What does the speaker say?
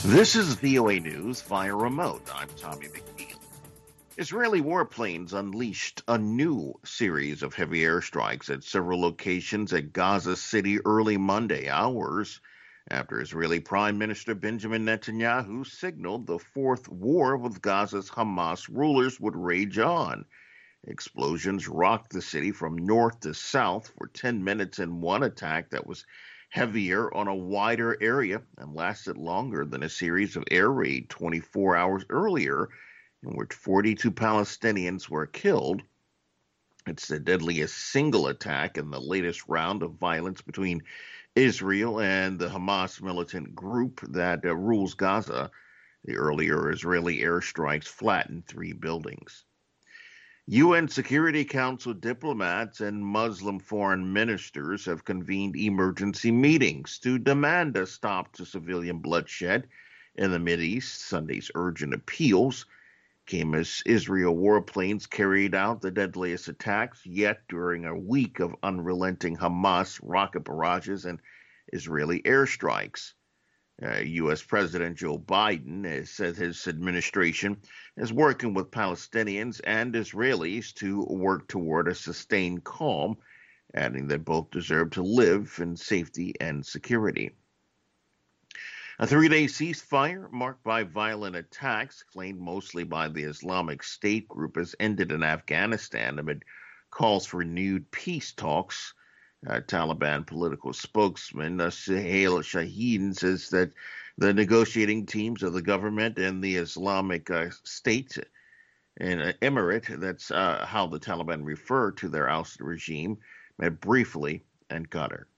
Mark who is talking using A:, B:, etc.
A: This is VOA News via remote. I'm Tommy McNeil. Israeli warplanes unleashed a new series of heavy airstrikes at several locations at Gaza City early Monday, hours after Israeli Prime Minister Benjamin Netanyahu signaled the fourth war with Gaza's Hamas rulers would rage on. Explosions rocked the city from north to south for 10 minutes in one attack that was heavier on a wider area and lasted longer than a series of air raids 24 hours earlier, in which 42 Palestinians were killed. It's the deadliest single attack in the latest round of violence between Israel and the Hamas militant group that rules Gaza. The earlier Israeli airstrikes flattened three buildings. UN Security Council diplomats and Muslim foreign ministers have convened emergency meetings to demand a stop to civilian bloodshed in the Mideast. Sunday's urgent appeals came as Israel warplanes carried out the deadliest attacks yet during a week of unrelenting Hamas rocket barrages and Israeli airstrikes. U.S. President Joe Biden has said his administration is working with Palestinians and Israelis to work toward a sustained calm, adding that both deserve to live in safety and security. A three-day ceasefire marked by violent attacks, claimed mostly by the Islamic State group, has ended in Afghanistan amid calls for renewed peace talks. Taliban political spokesman Suhail Shaheen says that the negotiating teams of the government and the Islamic State and Emirate, that's how the Taliban refer to their ousted regime, met briefly in Qatar.